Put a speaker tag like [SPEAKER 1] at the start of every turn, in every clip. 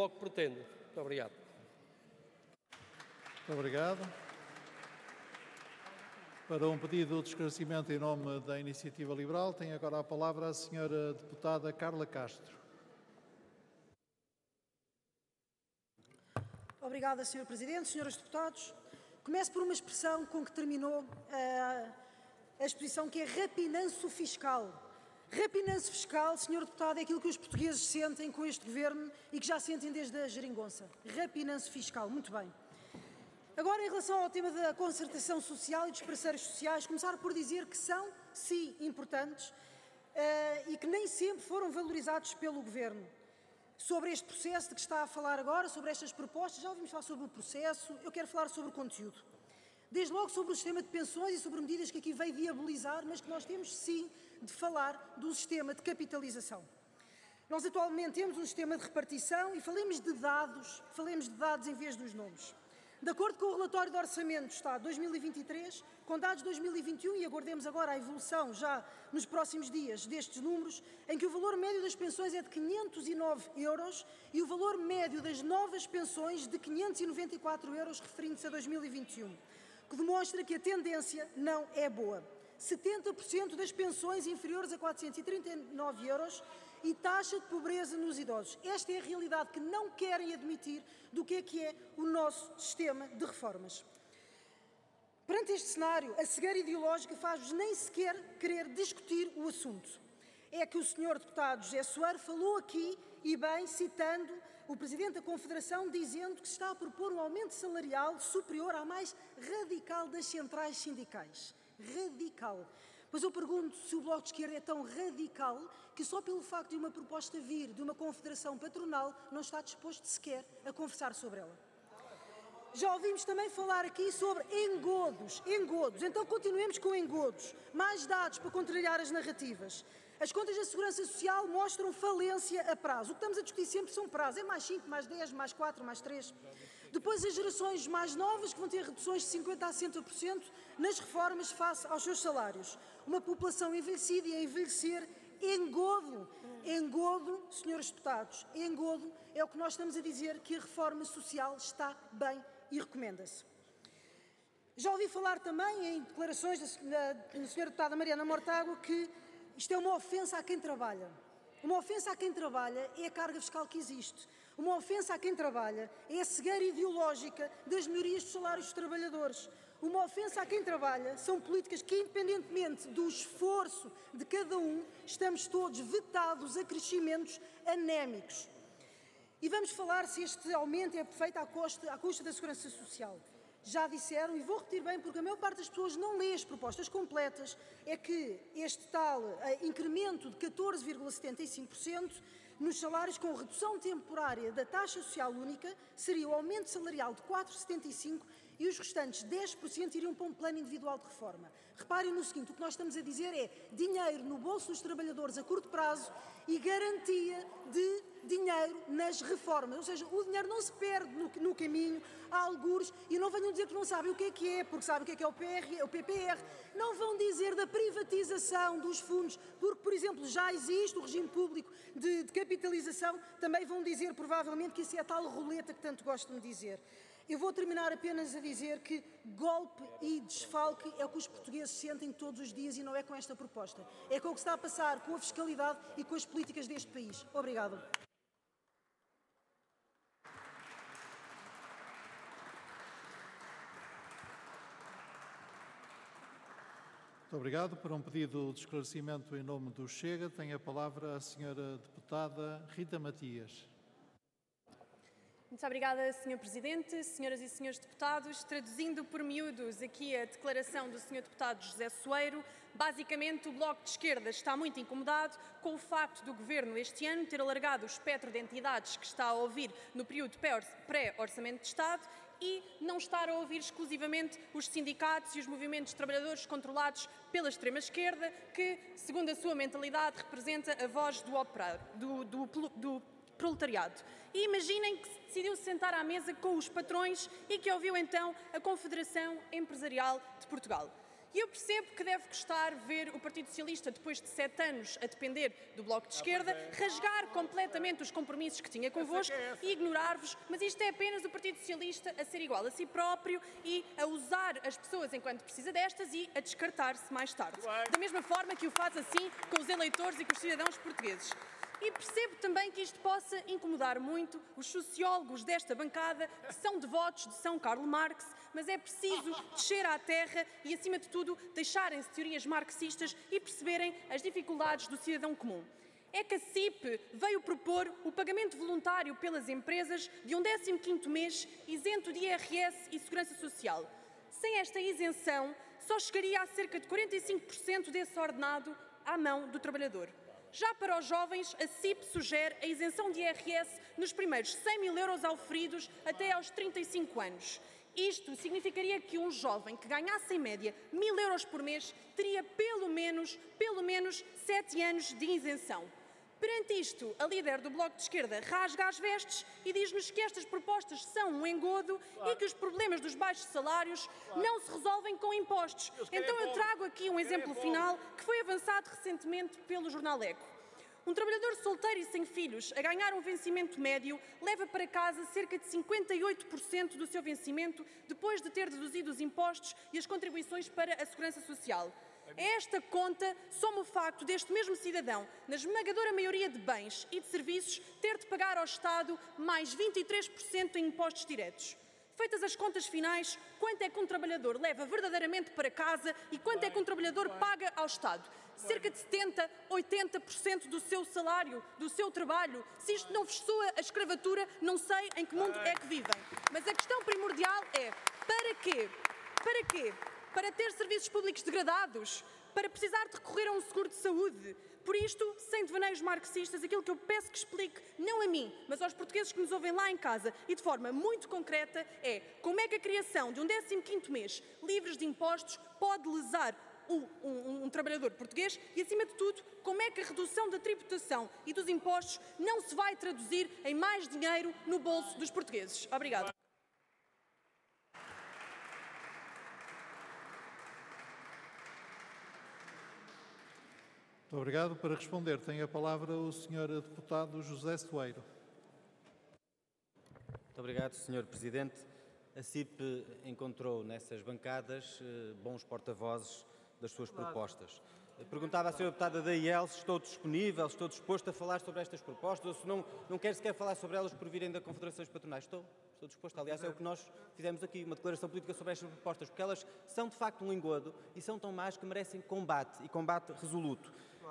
[SPEAKER 1] Bloco pretende. Muito obrigado.
[SPEAKER 2] Muito obrigado. Para um pedido de esclarecimento em nome da Iniciativa Liberal, tem agora a palavra a senhora deputada Carla Castro.
[SPEAKER 3] Obrigada, Sr. Presidente. Senhores deputados, começo por uma expressão com que terminou a exposição, que é rapinanço fiscal. Rapinanço fiscal, Sr. Deputado, é aquilo que os portugueses sentem com este Governo e que já sentem desde a geringonça. Rapinanço fiscal. Muito bem. Agora, em relação ao tema da concertação social e dos parceiros sociais, começar por dizer que são, sim, importantes e que nem sempre foram valorizados pelo Governo. Sobre este processo de que está a falar agora, sobre estas propostas, já ouvimos falar sobre o processo, eu quero falar sobre o conteúdo. Desde logo sobre o sistema de pensões e sobre medidas que aqui veio viabilizar, mas que nós temos, sim, de falar do sistema de capitalização. Nós atualmente temos um sistema de repartição e falemos de dados em vez dos nomes. De acordo com o relatório de Orçamento do Estado 2023, com dados de 2021, e aguardemos agora a evolução já nos próximos dias destes números, em que o valor médio das pensões é de 509 euros e o valor médio das novas pensões de 594 euros, referindo-se a 2021, que demonstra que a tendência não é boa. 70% das pensões inferiores a 439 euros e taxa de pobreza nos idosos. Esta é a realidade que não querem admitir do que é o nosso sistema de reformas. Perante este cenário, a cegueira ideológica faz-vos nem sequer querer discutir o assunto. É que o Sr. Deputado José Soeiro falou aqui, e bem, citando o Presidente da Confederação, dizendo que se está a propor um aumento salarial superior à mais radical das centrais sindicais. Radical. Pois eu pergunto se o Bloco de Esquerda é tão radical que só pelo facto de uma proposta vir de uma confederação patronal não está disposto sequer a conversar sobre ela. Já ouvimos também falar aqui sobre engodos. Então continuemos com engodos. Mais dados para contrariar as narrativas. As contas da Segurança Social mostram falência a prazo. O que estamos a discutir sempre são prazos. É mais 5, mais 10, mais 4, mais 3. Depois as gerações mais novas que vão ter reduções de 50% a 60% nas reformas face aos seus salários. Uma população envelhecida e a envelhecer. Engodo, senhores deputados, engodo é o que nós estamos a dizer, que a reforma social está bem e recomenda-se. Já ouvi falar também em declarações da senhora deputada Mariana Mortágua que isto é uma ofensa a quem trabalha. Uma ofensa a quem trabalha é a carga fiscal que existe. Uma ofensa a quem trabalha é a cegueira ideológica das melhorias dos salários dos trabalhadores. Uma ofensa a quem trabalha são políticas que, independentemente do esforço de cada um, estamos todos vetados a crescimentos anémicos. E vamos falar se este aumento é feito à custa da Segurança Social. Já disseram, e vou repetir bem, porque a maior parte das pessoas não lê as propostas completas, é que este tal incremento de 14,75% nos salários com redução temporária da taxa social única seria o aumento salarial de 4,75% e os restantes 10% iriam para um plano individual de reforma. Reparem no seguinte, o que nós estamos a dizer é dinheiro no bolso dos trabalhadores a curto prazo e garantia de dinheiro nas reformas. Ou seja, o dinheiro não se perde no caminho, há algures, e não venham dizer que não sabem o que é, porque sabem o que é o PPR. Não vão dizer da privatização dos fundos, porque, por exemplo, já existe o regime público de capitalização, também vão dizer provavelmente que isso é a tal roleta que tanto gostam de dizer. Eu vou terminar apenas a dizer que golpe e desfalque é o que os portugueses sentem todos os dias e não é com esta proposta. É com o que está a passar com a fiscalidade e com as políticas deste país. Obrigada.
[SPEAKER 2] Muito obrigado. Para um pedido de esclarecimento em nome do Chega, tem a palavra a senhora deputada Rita Matias.
[SPEAKER 4] Muito obrigada, Sr. Presidente, senhoras e senhores deputados. Traduzindo por miúdos aqui a declaração do Sr. Deputado José Soeiro, basicamente o Bloco de Esquerda está muito incomodado com o facto do Governo este ano ter alargado o espectro de entidades que está a ouvir no período pré-orçamento de Estado e não estar a ouvir exclusivamente os sindicatos e os movimentos de trabalhadores controlados pela extrema-esquerda, que, segundo a sua mentalidade, representa a voz do proletariado. E imaginem que se decidiu sentar à mesa com os patrões e que ouviu então a Confederação Empresarial de Portugal. E eu percebo que deve custar ver o Partido Socialista, depois de 7 anos a depender do Bloco de Esquerda, rasgar completamente os compromissos que tinha convosco e ignorar-vos, mas isto é apenas o Partido Socialista a ser igual a si próprio e a usar as pessoas enquanto precisa destas e a descartar-se mais tarde. Da mesma forma que o faz assim com os eleitores e com os cidadãos portugueses. E percebo também que isto possa incomodar muito os sociólogos desta bancada, que são devotos de São Karl Marx, mas é preciso descer à terra e, acima de tudo, deixarem-se teorias marxistas e perceberem as dificuldades do cidadão comum. É que a CIP veio propor o pagamento voluntário pelas empresas de um 15º mês isento de IRS e Segurança Social. Sem esta isenção, só chegaria a cerca de 45% desse ordenado à mão do trabalhador. Já para os jovens, a CIP sugere a isenção de IRS nos primeiros 100 mil euros auferidos até aos 35 anos. Isto significaria que um jovem que ganhasse em média 1.000 euros por mês teria pelo menos 7 anos de isenção. Perante isto, a líder do Bloco de Esquerda rasga as vestes e diz-nos que estas propostas são um engodo e que os problemas dos baixos salários não se resolvem com impostos. Então eu trago aqui um exemplo final que foi avançado recentemente pelo jornal Eco. Um trabalhador solteiro e sem filhos a ganhar um vencimento médio leva para casa cerca de 58% do seu vencimento depois de ter deduzido os impostos e as contribuições para a Segurança Social. A esta conta soma o facto deste mesmo cidadão, na esmagadora maioria de bens e de serviços, ter de pagar ao Estado mais 23% em impostos diretos. Feitas as contas finais, quanto é que um trabalhador leva verdadeiramente para casa e quanto é que um trabalhador paga ao Estado? Cerca de 70%, 80% do seu salário, do seu trabalho. Se isto não vos soa a escravatura, não sei em que mundo é que vivem. Mas a questão primordial é, para quê? Para quê? Para ter serviços públicos degradados? Para precisar de recorrer a um seguro de saúde? Por isto, sem devaneios marxistas, aquilo que eu peço que explique, não a mim, mas aos portugueses que nos ouvem lá em casa e de forma muito concreta, é como é que a criação de um 15º mês livres de impostos pode lesar um trabalhador português e, acima de tudo, como é que a redução da tributação e dos impostos não se vai traduzir em mais dinheiro no bolso dos portugueses. Obrigada.
[SPEAKER 2] Muito obrigado. Para responder, tem a palavra o Sr. Deputado José Soeiro.
[SPEAKER 1] Muito obrigado, Sr. Presidente. A CIP encontrou nessas bancadas bons porta-vozes das suas propostas. Perguntava à Sra. Deputada da IEL se estou disponível, se estou disposto a falar sobre estas propostas ou se não quero sequer falar sobre elas por virem da Confederações Patronais. Estou disposto. Aliás, é o que nós fizemos aqui, uma declaração política sobre estas propostas, porque elas são de facto um engodo e são tão más que merecem combate e combate resoluto.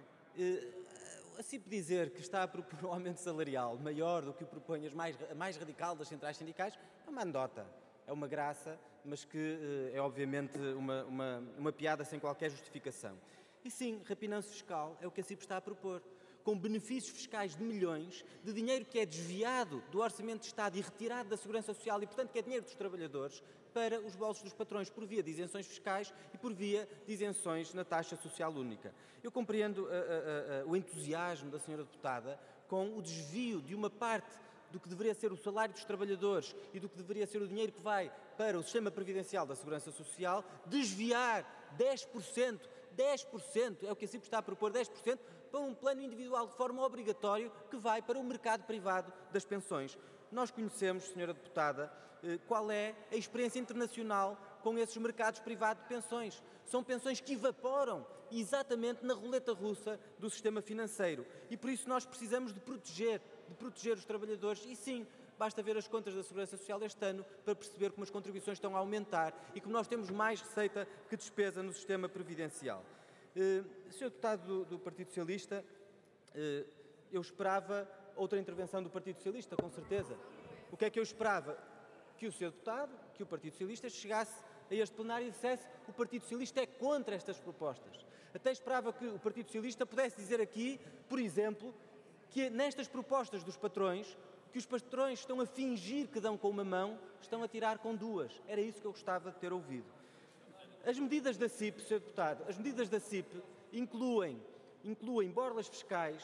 [SPEAKER 1] A CIP dizer que está a propor um aumento salarial maior do que o propõe a mais radical das centrais sindicais é uma anedota, é uma graça, mas que é obviamente uma piada sem qualquer justificação. E sim, rapinanço fiscal é o que a CIP está a propor, com benefícios fiscais de milhões, de dinheiro que é desviado do Orçamento de Estado e retirado da Segurança Social e, portanto, que é dinheiro dos trabalhadores, para os bolsos dos patrões, por via de isenções fiscais e por via de isenções na taxa social única. Eu compreendo o entusiasmo da Sra. Deputada com o desvio de uma parte do que deveria ser o salário dos trabalhadores e do que deveria ser o dinheiro que vai para o sistema previdencial da Segurança Social, desviar 10%, é o que a CIP está a propor, 10%, para um plano individual de forma obrigatória que vai para o mercado privado das pensões. Nós conhecemos, Sra. Deputada, qual é a experiência internacional com esses mercados privados de pensões. São pensões que evaporam exatamente na roleta russa do sistema financeiro. E por isso nós precisamos de proteger os trabalhadores. E sim, basta ver as contas da Segurança Social este ano para perceber como as contribuições estão a aumentar e como nós temos mais receita que despesa no sistema previdencial. Sr. Deputado do Partido Socialista, eu esperava outra intervenção do Partido Socialista, com certeza. O que é que eu esperava? Que o Sr. Deputado, que o Partido Socialista chegasse a este plenário e dissesse que o Partido Socialista é contra estas propostas. Até esperava que o Partido Socialista pudesse dizer aqui, por exemplo, que nestas propostas dos patrões, que os patrões estão a fingir que dão com uma mão, estão a tirar com duas. Era isso que eu gostava de ter ouvido. As medidas da CIP, Sr. Deputado, as medidas da CIP incluem borlas fiscais,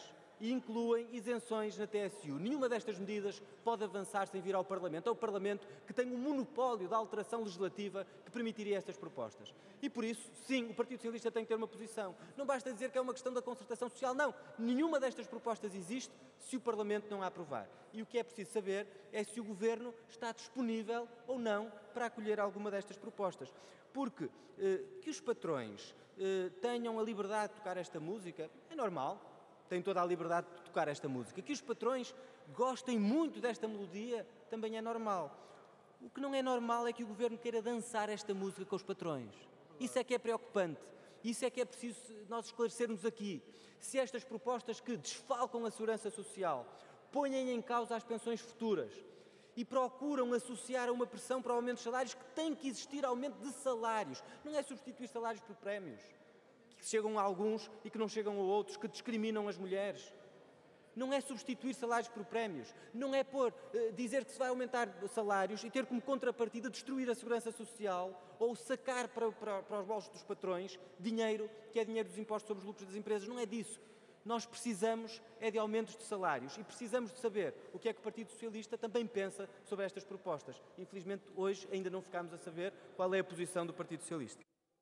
[SPEAKER 1] e incluem isenções na TSU. Nenhuma destas medidas pode avançar sem vir ao Parlamento. É o Parlamento que tem o monopólio da alteração legislativa que permitiria estas propostas. E por isso, sim, o Partido Socialista tem que ter uma posição. Não basta dizer que é uma questão da concertação social, não. Nenhuma destas propostas existe se o Parlamento não a aprovar. E o que é preciso saber é se o Governo está disponível ou não para acolher alguma destas propostas. Porque que os patrões tenham a liberdade de tocar esta música é normal, têm toda a liberdade de tocar esta música. Que os patrões gostem muito desta melodia também é normal. O que não é normal é que o Governo queira dançar esta música com os patrões. Isso é que é preocupante. Isso é que é preciso nós esclarecermos aqui. Se estas propostas que desfalcam a segurança social, põem em causa as pensões futuras e procuram associar a uma pressão para o aumento de salários, que tem que existir aumento de salários. Não é substituir salários por prémios, que chegam a alguns e que não chegam a outros, que discriminam as mulheres. Não é substituir salários por prémios. Não é dizer que se vai aumentar salários e ter como contrapartida destruir a segurança social ou sacar para os bolsos dos patrões dinheiro, que é dinheiro dos impostos sobre os lucros das empresas. Não é disso. Nós precisamos de aumentos de salários e precisamos de saber o que é que o Partido Socialista também pensa sobre estas propostas. Infelizmente, hoje ainda não ficámos a saber qual é a posição do Partido Socialista.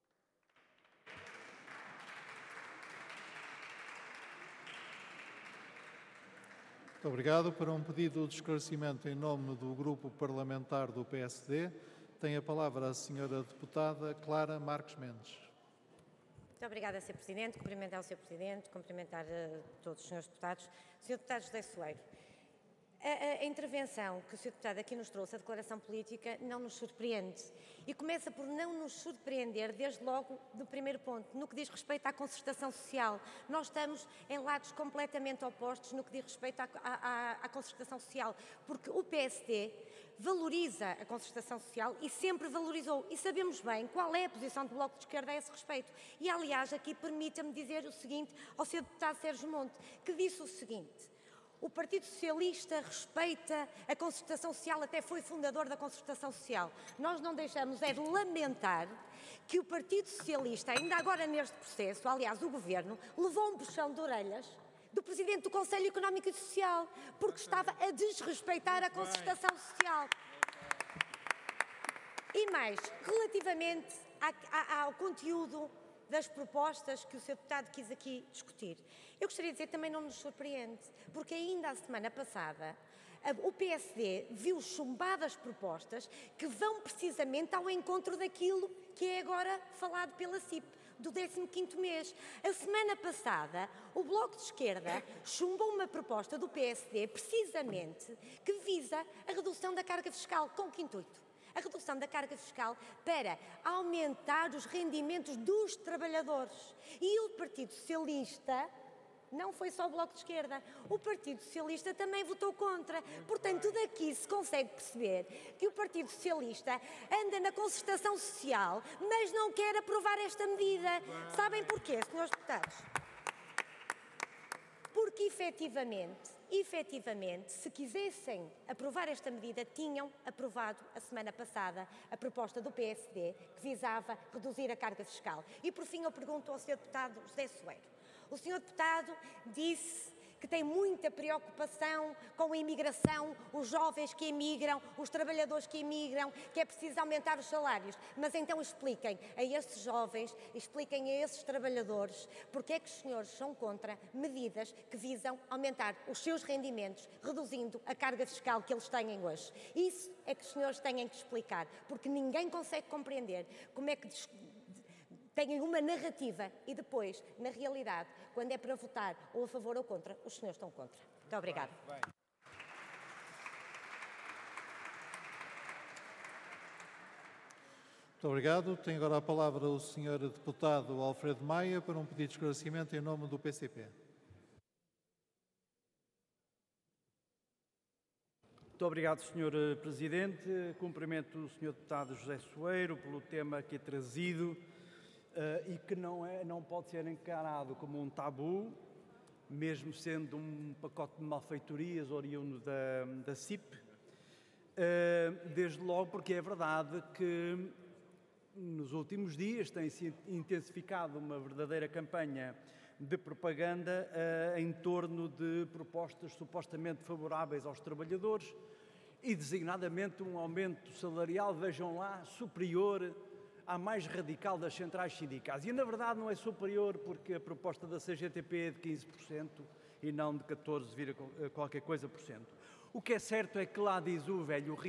[SPEAKER 2] Muito obrigado. Para um pedido de esclarecimento em nome do Grupo Parlamentar do PSD, tem a palavra a senhora deputada Clara Marques Mendes.
[SPEAKER 5] Muito obrigada, Sr. Presidente. Cumprimentar o Sr. Presidente, cumprimentar todos os senhores deputados. Sr. Deputado José Soeiro, a intervenção que o Sr. Deputado aqui nos trouxe, a declaração política, não nos surpreende. E começa por não nos surpreender, desde logo, do primeiro ponto, no que diz respeito à concertação social. Nós estamos em lados completamente opostos no que diz respeito à concertação social, porque o PSD valoriza a concertação social e sempre valorizou. E sabemos bem qual é a posição do Bloco de Esquerda a esse respeito. E, aliás, aqui permita-me dizer o seguinte ao Sr. Deputado Sérgio Monte, que disse o seguinte: o Partido Socialista respeita a concertação social, até foi fundador da concertação social. Nós não deixamos de lamentar que o Partido Socialista, ainda agora neste processo, aliás, o Governo, levou um puxão de orelhas do Presidente do Conselho Económico e Social, porque estava a desrespeitar a concertação social. E mais, relativamente ao conteúdo das propostas que o Sr. Deputado quis aqui discutir, eu gostaria de dizer que também não nos surpreende, porque ainda a semana passada o PSD viu chumbadas propostas que vão precisamente ao encontro daquilo que é agora falado pela CIP, do 15º mês. A semana passada, o Bloco de Esquerda chumbou uma proposta do PSD, precisamente, que visa a redução da carga fiscal. Com que intuito? A redução da carga fiscal para aumentar os rendimentos dos trabalhadores. E o Partido Socialista, não foi só o Bloco de Esquerda, o Partido Socialista também votou contra. Portanto, daqui se consegue perceber que o Partido Socialista anda na concertação social, mas não quer aprovar esta medida. Sabem porquê, senhores deputados? Porque, efetivamente, se quisessem aprovar esta medida, tinham aprovado a semana passada a proposta do PSD que visava reduzir a carga fiscal. E, por fim, eu pergunto ao Sr. Deputado José Soeiro. O Sr. Deputado disse que tem muita preocupação com a imigração, os jovens que emigram, os trabalhadores que emigram, que é preciso aumentar os salários. Mas então expliquem a esses jovens, expliquem a esses trabalhadores porque é que os senhores são contra medidas que visam aumentar os seus rendimentos, reduzindo a carga fiscal que eles têm hoje. Isso é que os senhores têm que explicar, porque ninguém consegue compreender como é que têm uma narrativa e depois, na realidade, quando é para votar ou a favor ou contra, os senhores estão contra. Muito obrigada.
[SPEAKER 2] Muito obrigado. Tem agora a palavra o Sr. Deputado Alfredo Maia para um pedido de esclarecimento em nome do PCP.
[SPEAKER 6] Muito obrigado, Sr. Presidente. Cumprimento o Sr. Deputado José Soeiro pelo tema aqui trazido. E que não pode ser encarado como um tabu, mesmo sendo um pacote de malfeitorias oriundo da CIP, desde logo porque é verdade que nos últimos dias tem-se intensificado uma verdadeira campanha de propaganda em torno de propostas supostamente favoráveis aos trabalhadores e, designadamente, um aumento salarial, vejam lá, superior à mais radical das centrais sindicais. E, na verdade, não é superior porque a proposta da CGTP é de 15% e não de 14, qualquer coisa por cento. O que é certo é que lá diz o velho